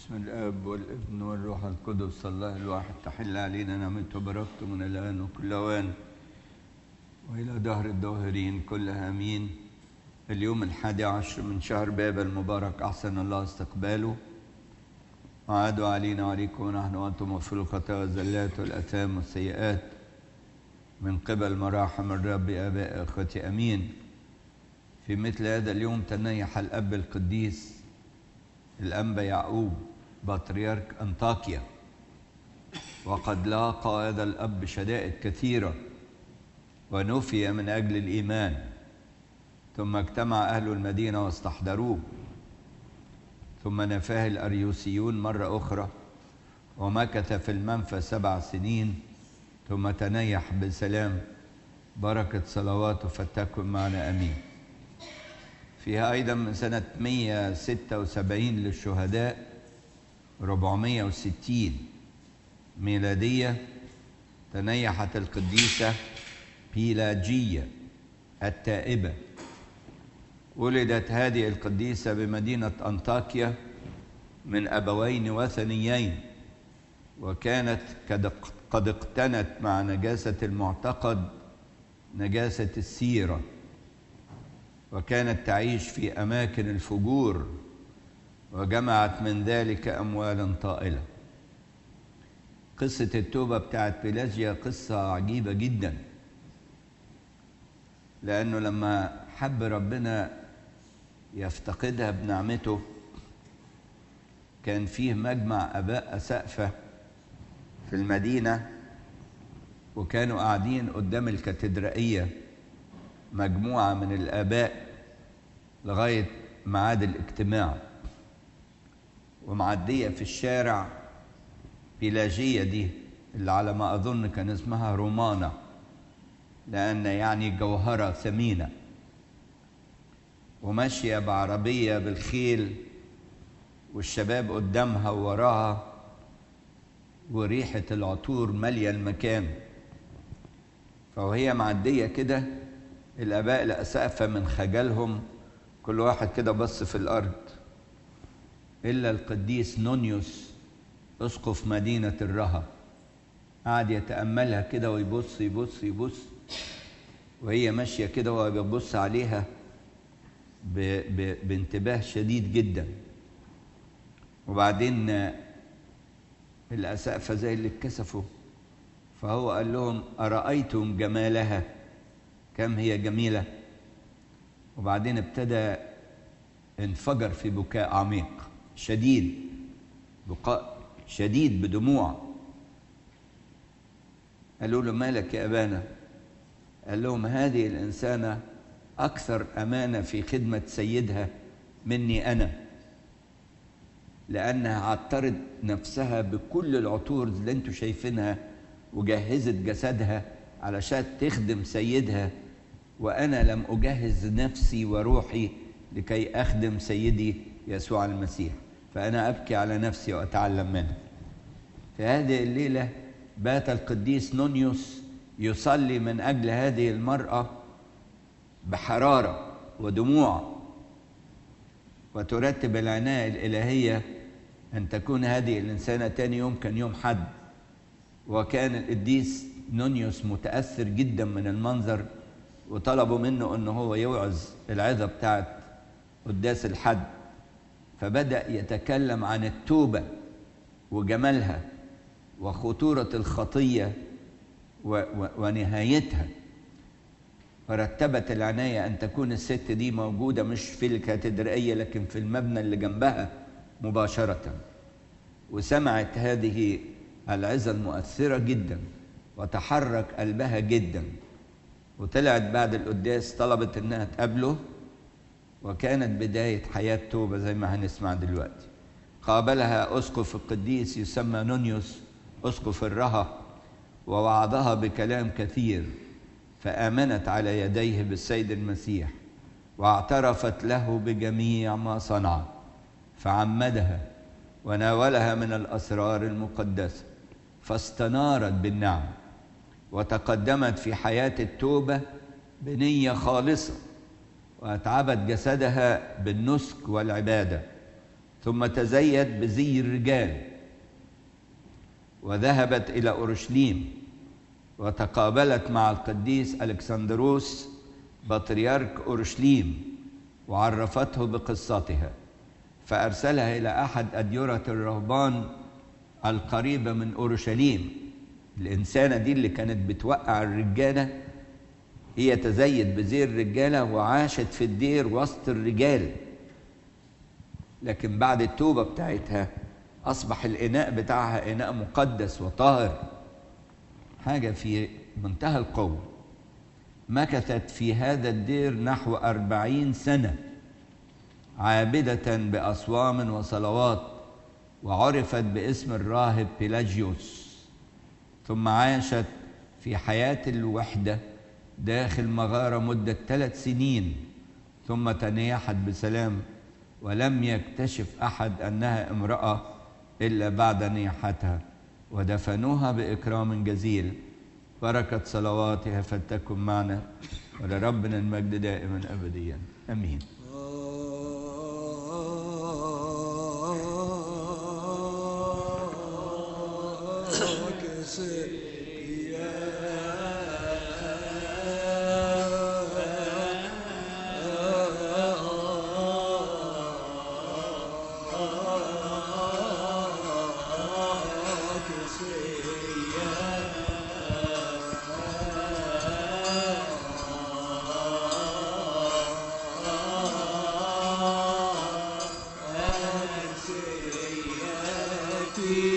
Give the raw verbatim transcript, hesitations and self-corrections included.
باسم الآب والابن والروح القدس الله الواحد تحل علينا نعمته وبركته من الآن وكل أوان وإلى دهر الداهرين كلها آمين. اليوم الحادي عشر من شهر باب المبارك أحسن الله استقباله وعادوا علينا وعليكم ونحن وأنتم مغفور الخطايا والزلات والآثام والسيئات من قبل مراحم الرب آباء إخوتي آمين. في مثل هذا اليوم تنيح الأب القديس الأنبا يعقوب بطريرك أنطاكيا، وقد لاقى هذا الأب شدائد كثيرة ونفي من أجل الإيمان، ثم اجتمع أهل المدينة واستحضروه، ثم نفاه الأريوسيون مرة أخرى ومكث في المنفى سبع سنين ثم تنيح بسلام. بركة صلواته فلتكن معنا أمين. فيها أيضا من سنة مئة وستة وسبعين للشهداء أربعمئة وستين ميلادية تنيحت القديسة بيلاجية التائبة. ولدت هذه القديسة بمدينة أنطاكيا من أبوين وثنيين، وكانت قد اقتنت مع نجاسة المعتقد نجاسة السيرة، وكانت تعيش في أماكن الفجور وجمعت من ذلك أموالا طائلة. قصة التوبة بتاعت بيلاجيا قصة عجيبة جدا، لأنه لما حب ربنا يفتقدها بنعمته كان فيه مجمع أباء أسقفة في المدينة، وكانوا قاعدين قدام الكاتدرائية مجموعة من الآباء لغاية ميعاد الاجتماع، ومعدية في الشارع بيلاجية دي اللي على ما أظن كان اسمها رومانا، لأن يعني جوهرة ثمينة، وماشية بعربية بالخيل والشباب قدامها ووراها، وريحة العطور مالية المكان. فوهي معدية كده الآباء الأسقفة من خجلهم كل واحد كده بص في الأرض، إلا القديس نونيوس أسقف مدينة الرها قعد يتأملها كده ويبص يبص يبص وهي ماشية كده ويبص عليها ب... ب... بانتباه شديد جدا. وبعدين الأسقفة زي اللي اتكسفوا، فهو قال لهم أرأيتم جمالها كم هي جميلة؟ وبعدين ابتدى انفجر في بكاء عميق شديد، بكاء شديد بدموع. قالوا له مالك يا أبانا؟ قال لهم هذه الإنسانة أكثر أمانة في خدمة سيدها مني أنا، لأنها عطرت نفسها بكل العطور اللي انتوا شايفينها وجهزت جسدها علشان تخدم سيدها، وأنا لم أجهز نفسي وروحي لكي أخدم سيدي يسوع المسيح، فأنا أبكي على نفسي وأتعلم منه. في هذه الليلة بات القديس نونيوس يصلي من أجل هذه المرأة بحرارة ودموع، وترتب العناية الإلهية أن تكون هذه الإنسانة تاني يوم كان يوم حد. وكان القديس نونيوس متأثر جدا من المنظر، وطلبوا منه أنه هو يوعظ العظة بتاعت قداس الحد، فبدأ يتكلم عن التوبة وجمالها وخطورة الخطية ونهايتها. فرتبت العناية أن تكون الست دي موجودة مش في الكاتدرائية لكن في المبنى اللي جنبها مباشرة. وسمعت هذه العظة المؤثرة جدا وتحرك قلبها جدا، وطلعت بعد القداس طلبت انها تقابله، وكانت بداية حياة توبة زي ما هنسمع دلوقتي. قابلها أسقف القديس يسمى نونيوس أسقف الرها، ووعظها بكلام كثير، فآمنت على يديه بالسيد المسيح واعترفت له بجميع ما صنع، فعمدها وناولها من الأسرار المقدسة، فاستنارت بالنعم وتقدمت في حياة التوبة بنية خالصة، وأتعبت جسدها بالنسك والعبادة، ثم تزيد بزي الرجال وذهبت إلى أورشليم وتقابلت مع القديس ألكسندروس بطريرك أورشليم وعرفته بقصتها، فأرسلها إلى أحد أديرة الرهبان القريبة من أورشليم. الإنسانة دي اللي كانت بتوقع الرجالة هي تزيد بزي الرجالة وعاشت في الدير وسط الرجال، لكن بعد التوبة بتاعتها أصبح الإناء بتاعها إناء مقدس وطاهر، حاجة في منتهى القوة. مكثت في هذا الدير نحو أربعين سنة عابدة بأصوام وصلوات، وعرفت باسم الراهب بيلاجيوس. ثم عاشت في حياة الوحدة داخل مغارة مدة ثلاث سنين، ثم تنيحت بسلام، ولم يكتشف أحد أنها امرأة إلا بعد نياحتها، ودفنوها بإكرام جزيل. بركة صلواتها فلتكن معنا، ولربنا المجد دائما أبديا آمين. Ti